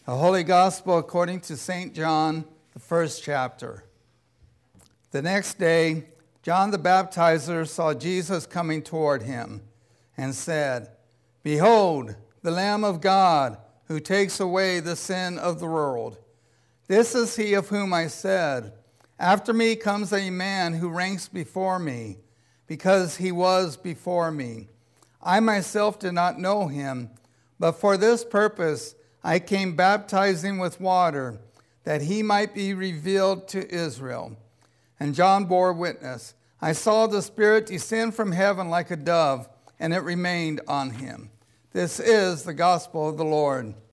The Holy Gospel according to St. John, the first chapter. The next day, John the Baptizer saw Jesus coming toward him and said, "Behold, the Lamb of God, who takes away the sin of the world. This is he of whom I said, after me comes a man who ranks before me, because he was before me. I myself did not know him, but for this purpose I came baptizing with water, that he might be revealed to Israel." And John bore witness. "I saw the Spirit descend from heaven like a dove, and it remained on him." This is the gospel of the Lord.